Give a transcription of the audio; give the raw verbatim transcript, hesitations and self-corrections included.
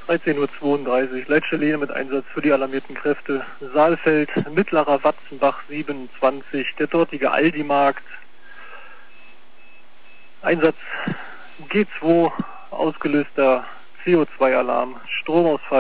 dreizehn Uhr zweiunddreißig, Leitstelle mit Einsatz für die alarmierten Kräfte. Saalfeld, Mittlerer Watzenbach siebenundzwanzig, der dortige Aldi-Markt. Einsatz G zwei, ausgelöster C O zwei Alarm, Stromausfall.